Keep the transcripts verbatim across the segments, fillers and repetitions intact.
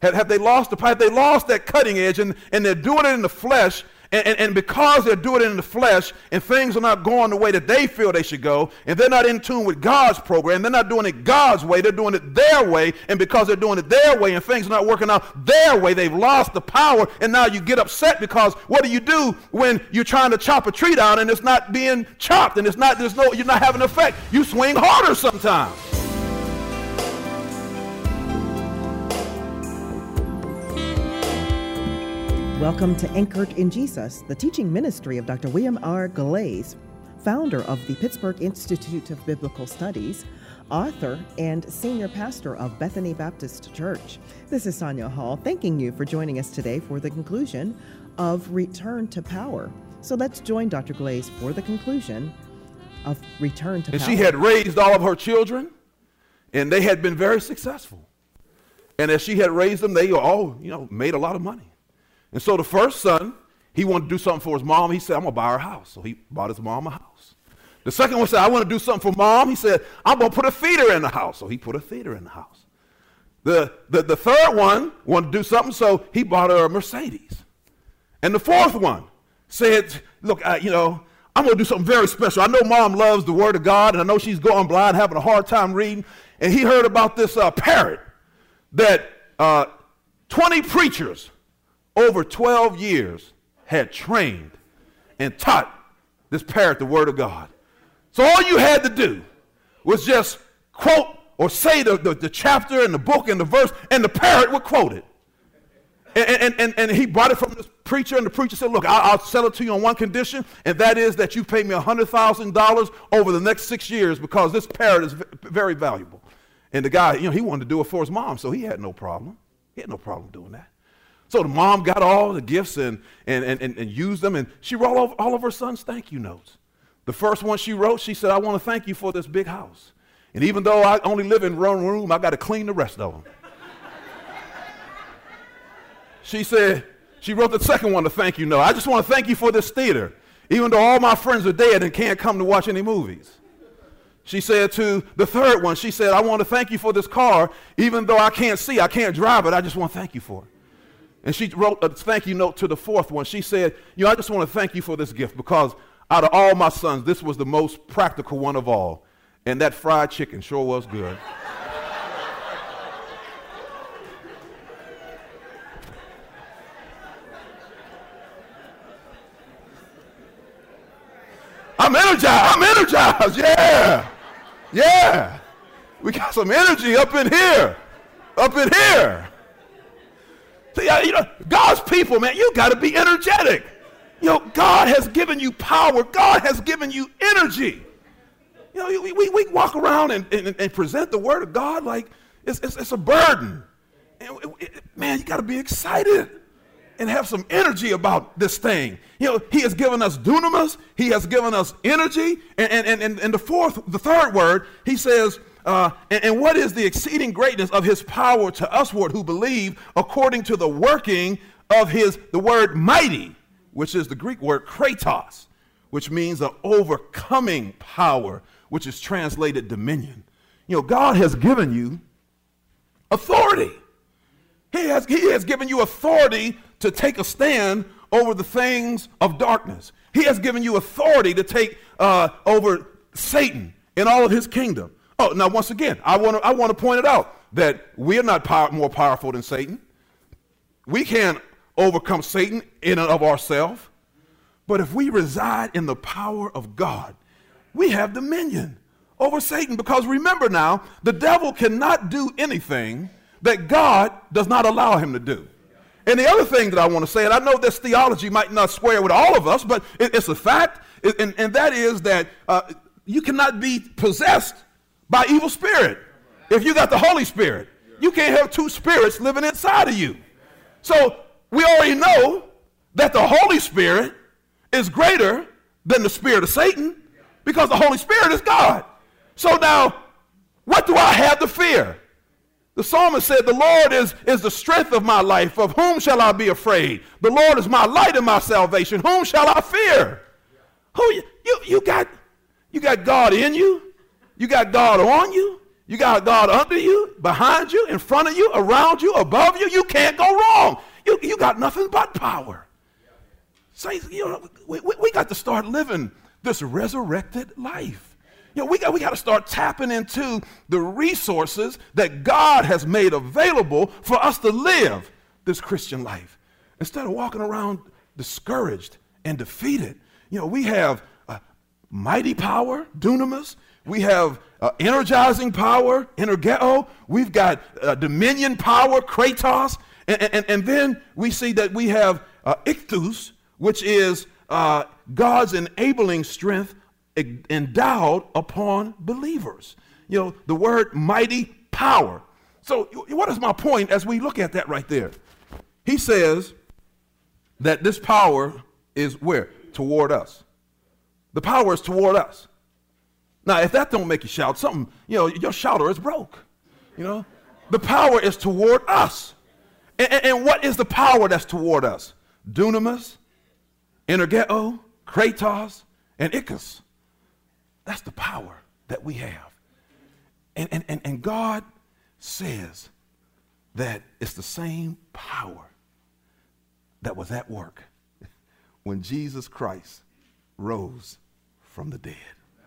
Have, have they lost the have they lost that cutting edge, and, and they're doing it in the flesh, and, and, and because they're doing it in the flesh, and things are not going the way that they feel they should go, and they're not in tune with God's program, they're not doing it God's way, they're doing it their way, and because they're doing it their way and things are not working out their way, they've lost the power, and now you get upset because what do you do when you're trying to chop a tree down and it's not being chopped, and it's not, there's no, you're not having an effect? You swing harder sometimes. Welcome to Anchored in Jesus, the teaching ministry of Doctor William R. Glaze, founder of the Pittsburgh Institute of Biblical Studies, author, and senior pastor of Bethany Baptist Church. This is Sonia Hall, thanking you for joining us today for the conclusion of Return to Power. So let's join Doctor Glaze for the conclusion of Return to and Power. And she had raised all of her children, and they had been very successful. And as she had raised them, they all, you know, made a lot of money. And so the first son, he wanted to do something for his mom. He said, I'm going to buy her a house. So he bought his mom a house. The second one said, I want to do something for mom. He said, I'm going to put a theater in the house. So he put a theater in the house. The, the, the third one wanted to do something, so he bought her a Mercedes. And the fourth one said, look, uh, you know, I'm going to do something very special. I know mom loves the word of God, and I know she's going blind, having a hard time reading. And he heard about this uh, parrot that uh, twenty preachers over twelve years had trained and taught this parrot the word of God. So all you had to do was just quote or say the, the, the chapter and the book and the verse, and the parrot would quote it. And, and, and, and he bought it from this preacher, and the preacher said, look, I'll, I'll sell it to you on one condition, and that is that you pay me one hundred thousand dollars over the next six years because this parrot is v- very valuable. And the guy, you know, he wanted to do it for his mom, so he had no problem. He had no problem doing that. So the mom got all the gifts and, and, and, and, and used them, and she wrote all, all of her son's thank you notes. The first one she wrote, she said, I want to thank you for this big house. And even though I only live in one room, I got to clean the rest of them. She said, she wrote the second one, the thank you note. I just want to thank you for this theater, even though all my friends are dead and can't come to watch any movies. She said to the third one, she said, I want to thank you for this car, even though I can't see, I can't drive it, I just want to thank you for it. And she wrote a thank you note to the fourth one. She said, you know, I just want to thank you for this gift because out of all my sons, this was the most practical one of all. And that fried chicken sure was good. I'm energized. I'm energized. Yeah. Yeah. We got some energy up in here. Up in here. See, you know, God's people, man, you got to be energetic. You know, God has given you power. God has given you energy. You know, we, we, we walk around and, and, and present the word of God like it's, it's, it's a burden. And it, it, man, you got to be excited and have some energy about this thing. You know, he has given us dunamis. He has given us energy. And, and, and, and the fourth, the third word, he says, Uh, and, and what is the exceeding greatness of his power to usward who believe according to the working of his, the word mighty, which is the Greek word kratos, which means the overcoming power, which is translated dominion. You know, God has given you authority. He has, he has given you authority to take a stand over the things of darkness. He has given you authority to take uh, over Satan and all of his kingdom. Oh, now, once again, I want to I want to point it out that we are not power, more powerful than Satan. We can't overcome Satan in and of ourselves. But if we reside in the power of God, we have dominion over Satan. Because remember now, the devil cannot do anything that God does not allow him to do. And the other thing that I want to say, and I know this theology might not square with all of us, but it, it's a fact, and, and that is that uh, you cannot be possessed by evil spirit. If you got the Holy Spirit, you can't have two spirits living inside of you. So we already know that the Holy Spirit is greater than the spirit of Satan because the Holy Spirit is God. So now, what do I have to fear? The psalmist said, the Lord is, is the strength of my life. Of whom shall I be afraid? The Lord is my light and my salvation. Whom shall I fear? Who you, you, you got, you got God in you. You got God on you. You got God under you, behind you, in front of you, around you, above you. You can't go wrong. You, you got nothing but power. Saints, you know, we, we, we got to start living this resurrected life. You know, we got, we got to start tapping into the resources that God has made available for us to live this Christian life. Instead of walking around discouraged and defeated, you know, we have uh, mighty power, dunamis. We have uh, energizing power, energeo. We've got uh, dominion power, kratos. And, and, and then we see that we have uh, ichthus, which is uh, God's enabling strength endowed upon believers. You know, the word mighty power. So what is my point as we look at that right there? He says that this power is where? Toward us. The power is toward us. Now, if that don't make you shout, something, you know, your shouter is broke. You know, the power is toward us. And, and, and what is the power that's toward us? Dunamis, energeo, kratos, and ichthus. That's the power that we have. And, and, and, and God says that it's the same power that was at work when Jesus Christ rose from the dead.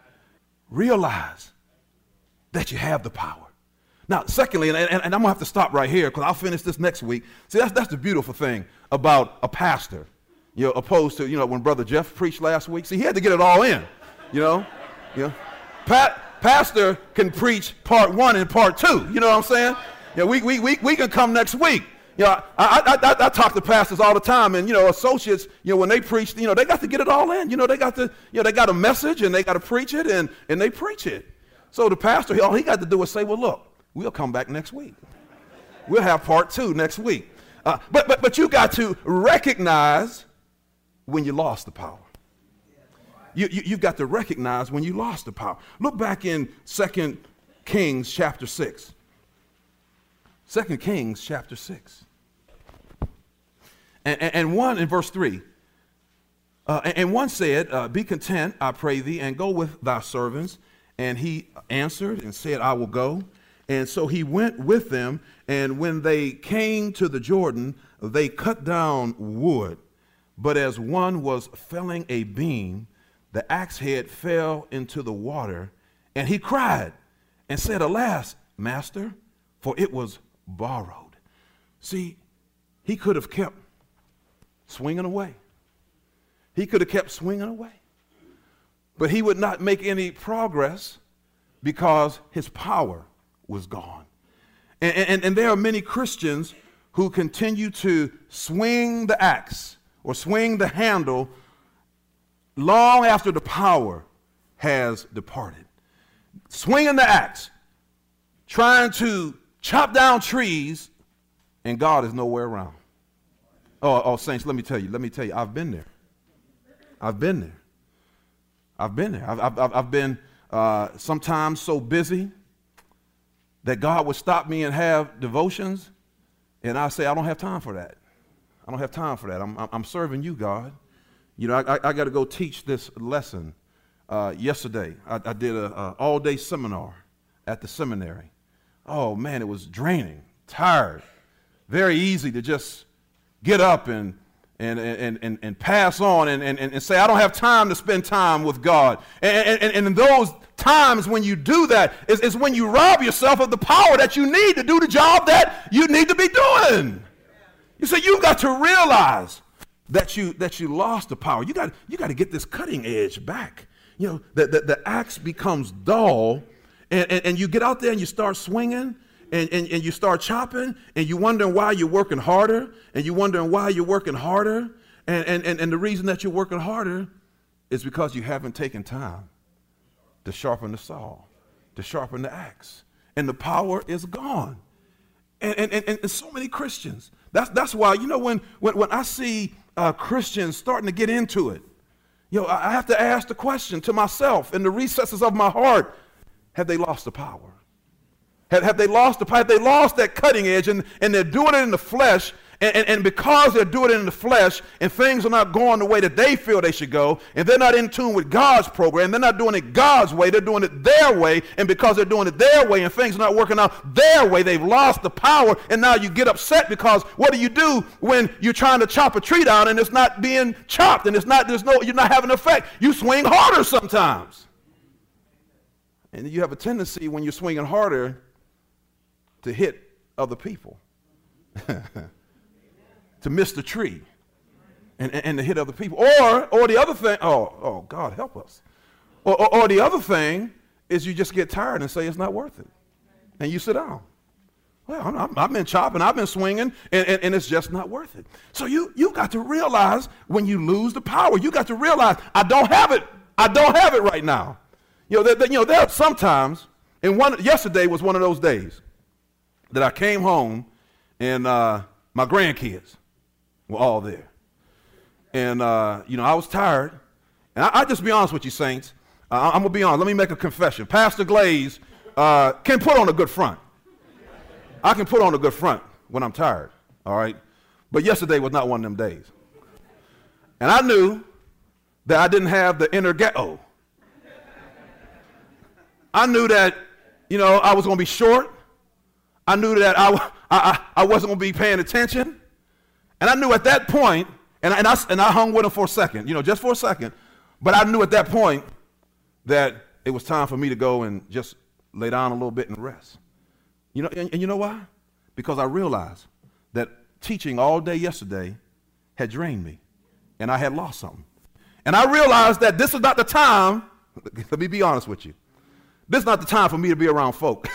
Realize that you have the power. Now, secondly, and, and, and I'm going to have to stop right here because I'll finish this next week. See, that's, that's the beautiful thing about a pastor, you know, opposed to, you know, when Brother Jeff preached last week. See, he had to get it all in, you know. You know, pa- pastor can preach part one and part two. You know what I'm saying? Yeah, we, we, we, we can come next week. You know, I, I, I, I talk to pastors all the time, and, you know, associates, you know, when they preach, you know, they got to get it all in. You know, they got to, you know, they got a message, and they got to preach it, and, and they preach it. So the pastor, all he got to do is say, well, look, we'll come back next week. We'll have part two next week. Uh, but, but, but you got to recognize when you lost the power. You, you, you've got to recognize when you lost the power. Look back in Second Kings chapter six. Second Kings chapter six. And, and, and one in verse three. Uh, and, and one said, uh, be content, I pray thee, and go with thy servants. And he answered and said, I will go. And so he went with them. And when they came to the Jordan, they cut down wood. But as one was felling a beam, the axe head fell into the water, and he cried and said, alas, master, for it was borrowed. See, he could have kept swinging away. He could have kept swinging away. But he would not make any progress because his power was gone. And, and, and there are many Christians who continue to swing the axe or swing the handle long after the power has departed. Swinging the axe, trying to chop down trees, and God is nowhere around. Oh, oh, saints, let me tell you, let me tell you, I've been there. I've been there. I've been there. I've, I've, I've been uh, sometimes so busy that God would stop me and have devotions, and I say, I don't have time for that. I don't have time for that. I'm, I'm serving you, God. You know, I, I, I got to go teach this lesson. Uh, yesterday, I, I did an all-day seminar at the seminary. Oh, man, it was draining, tired, very easy to just get up and and and, and, and pass on and, and, and say, I don't have time to spend time with God. And, and, and in those times when you do that is, is when you rob yourself of the power that you need to do the job that you need to be doing. You see, you've got to realize that you that you lost the power. You got you got to get this cutting edge back. You know, the, the, the axe becomes dull, and, and, and you get out there and you start swinging, and, and, and you start chopping, and you wondering why you're working harder, and you wondering why you're working harder, and, and, and, and the reason that you're working harder is because you haven't taken time to sharpen the saw, to sharpen the axe, and the power is gone. And, and, and, and so many Christians, that's, that's why, you know, when, when, when I see uh, Christians starting to get into it, you know, I have to ask the question to myself in the recesses of my heart, have they lost the power? Have, have they lost the power? Have they lost that cutting edge and, and they're doing it in the flesh And, and, and because they're doing it in the flesh and things are not going the way that they feel they should go, and they're not in tune with God's program, they're not doing it God's way, they're doing it their way, and because they're doing it their way and things are not working out their way, they've lost the power, and now you get upset because what do you do when you're trying to chop a tree down and it's not being chopped and it's not, there's no, you're not having an effect? You swing harder sometimes. And you have a tendency when you're swinging harder to hit other people. To miss the tree and, and, and to hit other people. Or or the other thing, oh, oh God help us. Or, or, or the other thing is you just get tired and say it's not worth it. And you sit down. Well, I'm, I'm, I've been chopping, I've been swinging, and, and, and it's just not worth it. So you, you got to realize when you lose the power, you got to realize I don't have it. I don't have it right now. You know, there, there, you know, there are sometimes, and one yesterday was one of those days that I came home and uh, my grandkids were all there. And, uh, you know, I was tired. And I, I just be honest with you, saints. Uh, I'm going to be honest. Let me make a confession. Pastor Glaze uh, can put on a good front. I can put on a good front when I'm tired, all right? But yesterday was not one of them days. And I knew that I didn't have the inner ghetto. I knew that, you know, I was going to be short. I knew that I, I, I wasn't going to be paying attention. And I knew at that point, and I, and, I, and I hung with him for a second, you know, just for a second, but I knew at that point that it was time for me to go and just lay down a little bit and rest. You know, and, and you know why? Because I realized that teaching all day yesterday had drained me, and I had lost something. And I realized that this is not the time, let me be honest with you, this is not the time for me to be around folk.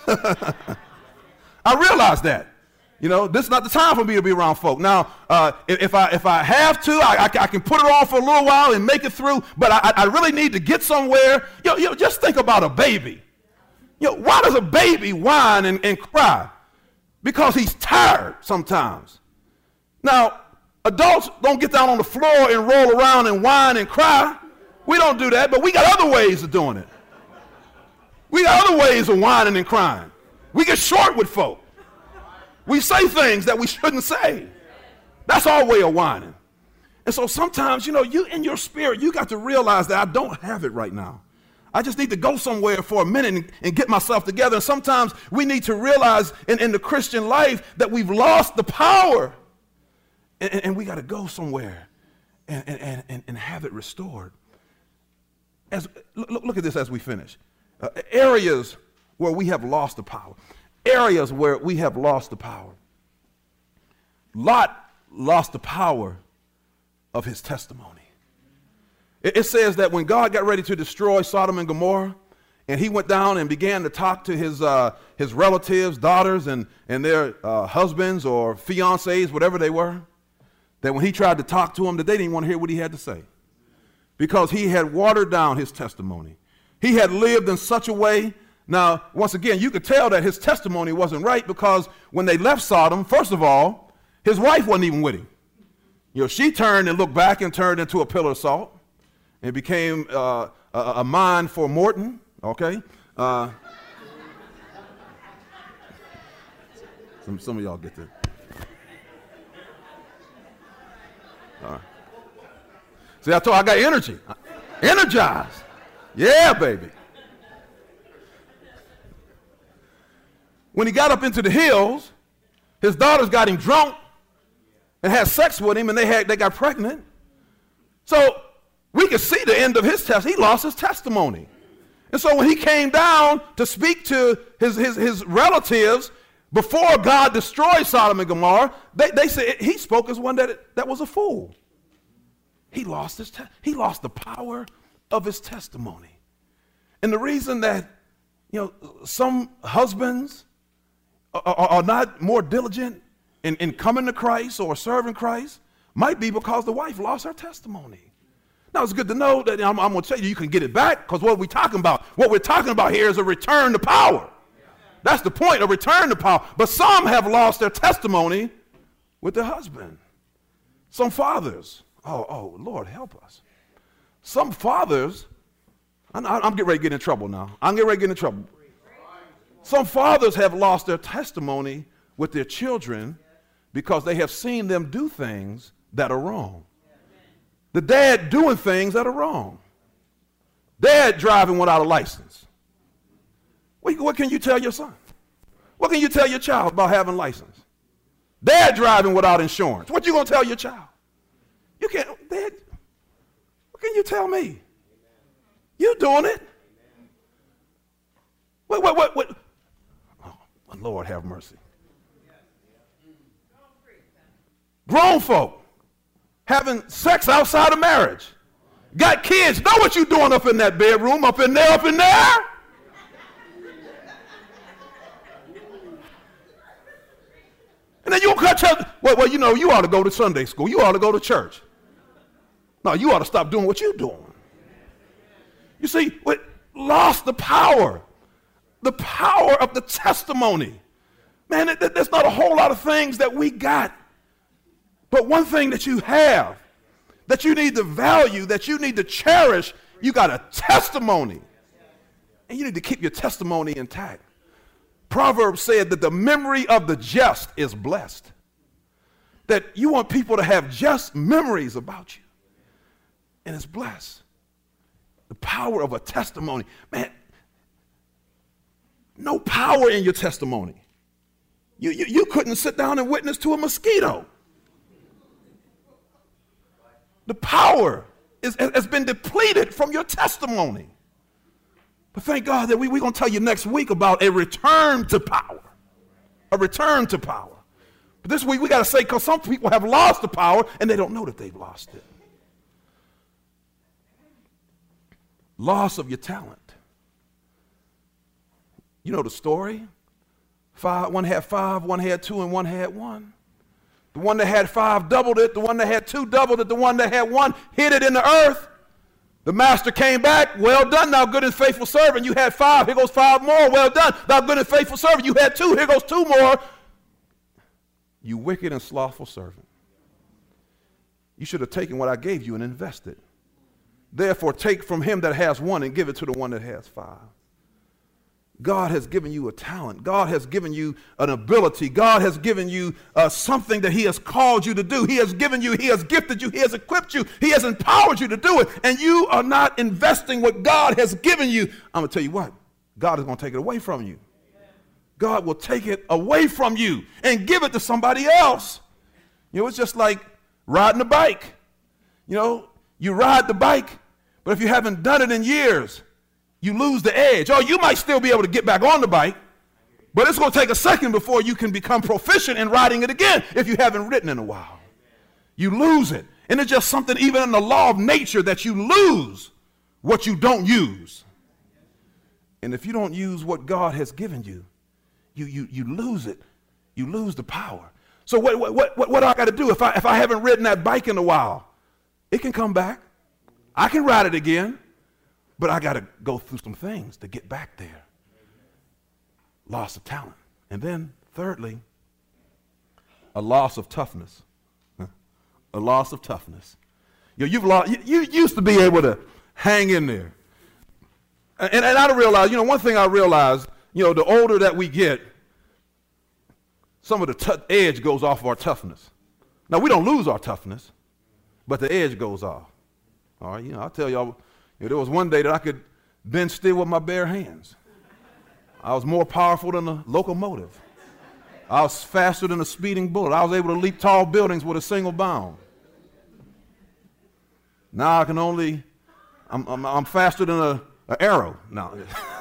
I realized that. You know, this is not the time for me to be around folk. Now, uh, if, if I if I have to, I, I, I can put it on for a little while and make it through, but I, I really need to get somewhere. You know, you know, just think about a baby. You know, why does a baby whine and, and cry? Because he's tired sometimes. Now, adults don't get down on the floor and roll around and whine and cry. We don't do that, but we got other ways of doing it. We got other ways of whining and crying. We get short with folk. We say things that we shouldn't say. That's our way of whining. And so sometimes, you know, you in your spirit, you got to realize that I don't have it right now. I just need to go somewhere for a minute and, and get myself together. And sometimes we need to realize in, in the Christian life that we've lost the power. And, and, and we got to go somewhere and, and, and, and have it restored. As, look, look at this as we finish. Uh, areas where we have lost the power. Areas where we have lost the power. Lot lost the power of his testimony. It, it says that when God got ready to destroy Sodom and Gomorrah, and he went down and began to talk to his uh, his relatives, daughters, and, and their uh, husbands or fiancés, whatever they were, that when he tried to talk to them, that they didn't want to hear what he had to say. Because he had watered down his testimony. He had lived in such a way. Now, once again, you could tell that his testimony wasn't right because when they left Sodom, first of all, his wife wasn't even with him. You know, she turned and looked back and turned into a pillar of salt and became uh, a, a mine for Morton, okay? Uh, some, some of y'all get that. All right. See, I told you I got energy. Energized. Yeah, baby. When he got up into the hills, his daughters got him drunk and had sex with him, and they had they got pregnant. So we could see the end of his test. He lost his testimony. And so when he came down to speak to his, his, his relatives before God destroyed Sodom and Gomorrah, they, they said he spoke as one that, that was a fool. He lost his te- he lost the power of his testimony. And the reason that, you know, some husbands are, are, are not more diligent in, in coming to Christ or serving Christ might be because the wife lost her testimony. Now, it's good to know that I'm, I'm going to tell you, you can get it back, because what we're talking about, what we're talking about here is a return to power. That's the point, a return to power. But some have lost their testimony with their husband. Some fathers, oh, oh, Lord, help us. Some fathers, I'm, I'm getting ready to get in trouble now. I'm getting ready to get in trouble. Some fathers have lost their testimony with their children because they have seen them do things that are wrong. The dad doing things that are wrong. Dad driving without a license. What, what can you tell your son? What can you tell your child about having a license? Dad driving without insurance. What you going to tell your child? You can't, Dad, what can you tell me? You doing it. What, what, what, what? Oh, Lord have mercy. Grown folk having sex outside of marriage. Got kids. Know what you doing up in that bedroom, up in there, up in there. And then you cut your, well, well, you know, you ought to go to Sunday school. You ought to go to church. No, you ought to stop doing what you're doing. You see, we lost the power. The power of the testimony. Man, it, there's not a whole lot of things that we got. But one thing that you have, that you need to value, that you need to cherish, you got a testimony. And you need to keep your testimony intact. Proverbs said that the memory of the just is blessed. That you want people to have just memories about you. And it's blessed. The power of a testimony. Man, no power in your testimony. You, you, you couldn't sit down and witness to a mosquito. The power is, has been depleted from your testimony. But thank God that we, we're going to tell you next week about a return to power. A return to power. But this week we got to say, because some people have lost the power and they don't know that they've lost it. Loss of your talent. You know the story. Five, one had five, one had two, and one had one. The one that had five doubled it. The one that had two doubled it. The one that had one hid it in the earth. The master came back. Well done, thou good and faithful servant. You had five. Here goes five more. Well done, thou good and faithful servant. You had two. Here goes two more. You wicked and slothful servant. You should have taken what I gave you and invested. Therefore, take from him that has one and give it to the one that has five. God has given you a talent. God has given you an ability. God has given you uh, something that he has called you to do. He has given you, he has gifted you, he has equipped you, he has empowered you to do it, and you are not investing what God has given you. I'm going to tell you what, God is going to take it away from you. God will take it away from you and give it to somebody else. You know, it's just like riding a bike. You know, you ride the bike, but if you haven't done it in years, you lose the edge. Oh, you might still be able to get back on the bike, but it's going to take a second before you can become proficient in riding it again if you haven't ridden in a while. You lose it. And it's just something even in the law of nature that you lose what you don't use. And if you don't use what God has given you, you you you lose it. You lose the power. So what what what, what do I got to do if I if I haven't ridden that bike in a while? It can come back. I can ride it again. But I got to go through some things to get back there. Loss of talent. And then, thirdly, a loss of toughness. A loss of toughness. You, know, you've lost, you, you used to be able to hang in there. And, and I don't realize, you know, one thing I realized, you know, the older that we get, some of the t- edge goes off of our toughness. Now, we don't lose our toughness, but the edge goes off. All right, you know, I'll tell y'all, you know, there was one day that I could bend steel with my bare hands. I was more powerful than a locomotive. I was faster than a speeding bullet. I was able to leap tall buildings with a single bound. Now I can only, I'm, I'm, I'm faster than a, a arrow. No.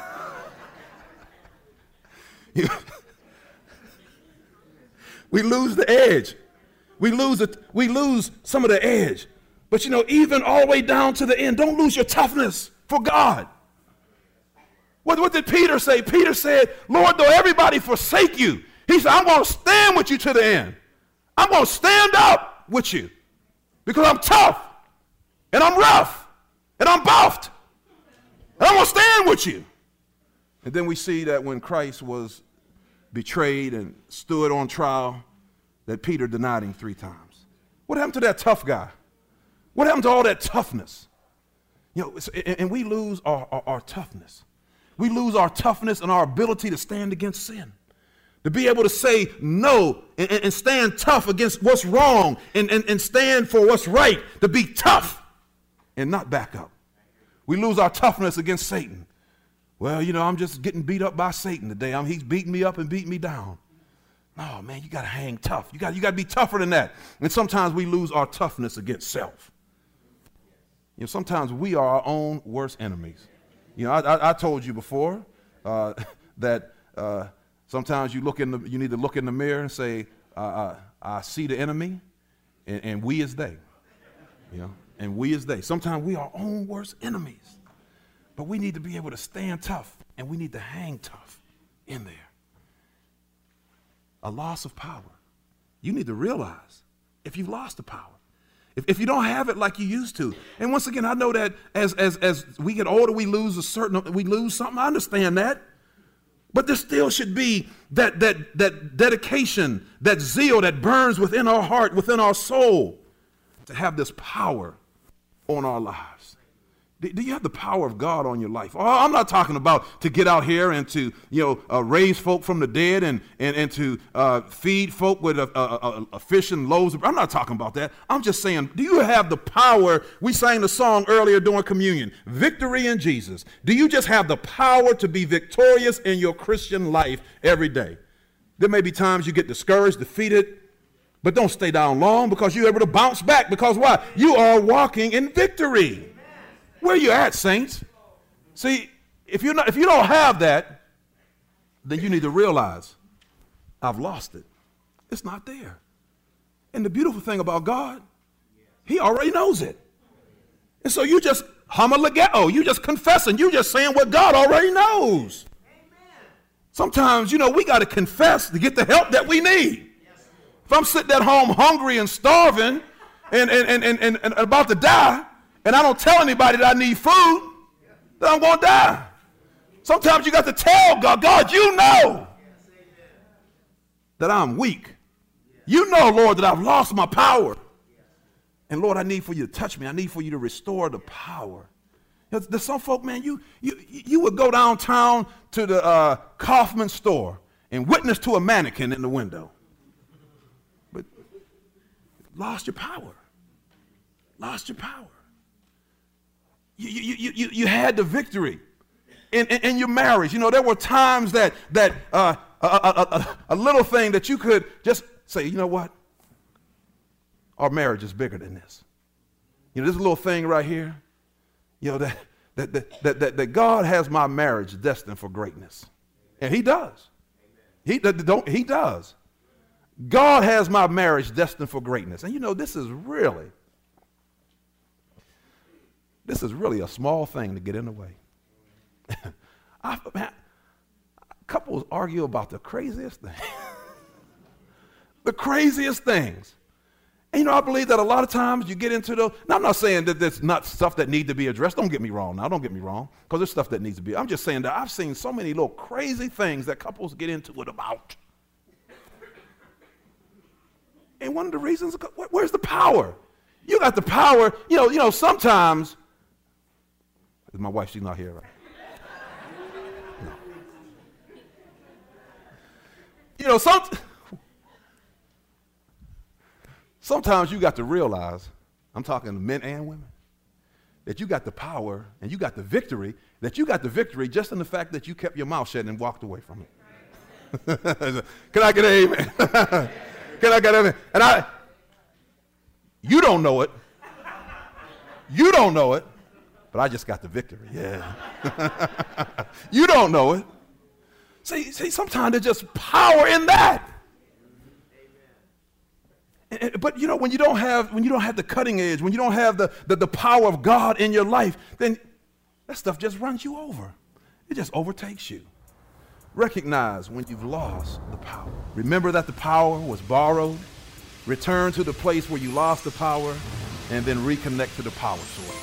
We lose the edge. We lose it. We lose some of the edge. But you know, even all the way down to the end, don't lose your toughness for God. What, what did Peter say? Peter said, Lord, though everybody forsake you, he said, I'm going to stand with you to the end. I'm going to stand up with you because I'm tough and I'm rough and I'm buffed and I'm going to stand with you. And then we see that when Christ was betrayed and stood on trial, that Peter denied him three times. What happened to that tough guy? What happened to all that toughness? You know, and we lose our, our, our toughness. We lose our toughness and our ability to stand against sin. to be able to say no and, and stand tough against what's wrong and, and, and stand for what's right, to be tough and not back up. We lose our toughness against Satan. Well, you know, I'm just getting beat up by Satan today. I'm, he's beating me up and beating me down. No, man, you got to hang tough. You got you got to be tougher than that. And sometimes we lose our toughness against self. You know, sometimes we are our own worst enemies. You know, I, I, I told you before uh, that uh, sometimes you look in the, you need to look in the mirror and say, uh, uh, I see the enemy, and, and we is they. You know, and we is they. Sometimes we are our own worst enemies. But we need to be able to stand tough, and we need to hang tough in there. A loss of power. You need to realize if you've lost the power. If, if you don't have it like you used to. And once again, I know that as, as, as we get older, we lose a certain, we lose something. I understand that. But there still should be that, that, that dedication, that zeal that burns within our heart, within our soul, to have this power on our lives. Do you have the power of God on your life? Oh, I'm not talking about to get out here and to, you know, uh, raise folk from the dead and and, and to uh, feed folk with a, a, a, a fish and loaves. I'm not talking about that. I'm just saying, do you have the power? We sang the song earlier during communion, Victory in Jesus. Do you just have the power to be victorious in your Christian life every day? There may be times you get discouraged, defeated, but don't stay down long, because you're able to bounce back. Because why? You are walking in victory. Where you at, saints? See, if you're not, if you don't have that, then you need to realize, I've lost it. It's not there. And the beautiful thing about God, he already knows it. And so you just homologeo, you just confessing, you just saying what God already knows. Sometimes, you know, we got to confess to get the help that we need. If I'm sitting at home hungry and starving and, and, and, and, and, and about to die, and I don't tell anybody that I need food, then I'm going to die. Sometimes you got to tell God, God, you know that I'm weak. You know, Lord, that I've lost my power. And Lord, I need for you to touch me. I need for you to restore the power. There's some folk, man, you, you, you would go downtown to the uh, Kaufman store and witness to a mannequin in the window. But lost your power. Lost your power. You, you, you, you had the victory in, in, in your marriage. You know, there were times that, that uh, a, a, a, a little thing that you could just say, you know what? Our marriage is bigger than this. You know, this little thing right here, you know, that, that, that, that, that, that God has my marriage destined for greatness. And he does. He, don't, he does. God has my marriage destined for greatness. And you know, this is really, this is really a small thing to get in the way. I, man, couples argue about the craziest things. The craziest things. And you know, I believe that a lot of times you get into those. Now, I'm not saying that there's not stuff that need to be addressed. Don't get me wrong now. Don't get me wrong. Because there's stuff that needs to be. I'm just saying that I've seen so many little crazy things that couples get into it about. And one of the reasons, where's the power? You got the power. You know, you know, sometimes, my wife, she's not here, right? No. You know, some, sometimes you got to realize, I'm talking to men and women, that you got the power and you got the victory, that you got the victory just in the fact that you kept your mouth shut and walked away from it. Can I get an amen? Can I get an amen? And I, you don't know it. You don't know it. But I just got the victory, yeah. You don't know it. See, see, sometimes there's just power in that. And, but you know, when you don't have, when you don't have the cutting edge, when you don't have the, the, the power of God in your life, then that stuff just runs you over. It just overtakes you. Recognize when you've lost the power. Remember that the power was borrowed. Return to the place where you lost the power, and then reconnect to the power source.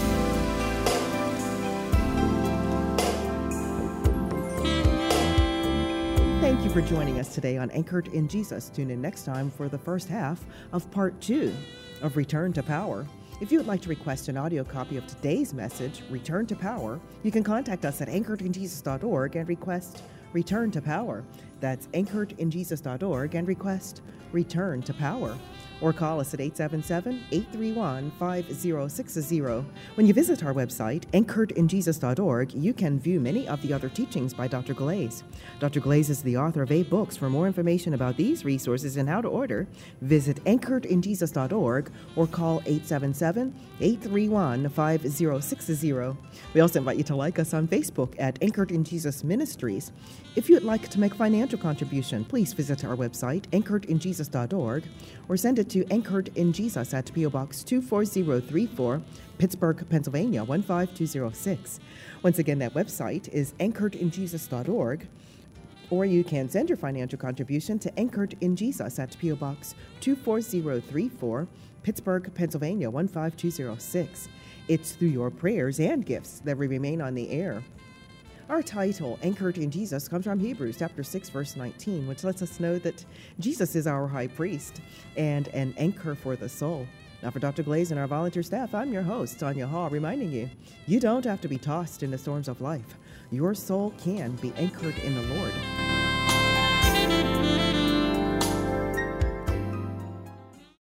Thank you for joining us today on Anchored in Jesus. Tune in next time for the first half of part two of Return to Power. If you would like to request an audio copy of today's message, Return to Power, you can contact us at anchored in jesus dot org and request Return to Power. That's anchored in jesus dot org and request Return to Power. Or call us at eight seven seven, eight three one, five zero six zero. When you visit our website, anchored in jesus dot org, you can view many of the other teachings by Doctor Glaze. Doctor Glaze is the author of eight books. For more information about these resources and how to order, visit anchored in jesus dot org or call eight seven seven, eight three one, five zero six zero. We also invite you to like us on Facebook at Anchored in Jesus Ministries. If you'd like to make a financial contribution, please visit our website, anchored in jesus dot org, or send it to Anchored in Jesus at P O Box two four zero three four, Pittsburgh, Pennsylvania one five two zero six. Once again, that website is anchored in jesus dot org, or you can send your financial contribution to Anchored in Jesus at P O Box two four zero three four, Pittsburgh, Pennsylvania one five two zero six. It's through your prayers and gifts that we remain on the air. Our title, Anchored in Jesus, comes from Hebrews chapter six, verse nineteen, which lets us know that Jesus is our high priest and an anchor for the soul. Now, for Doctor Glaze and our volunteer staff, I'm your host, Tanya Hall, reminding you, you don't have to be tossed in the storms of life. Your soul can be anchored in the Lord.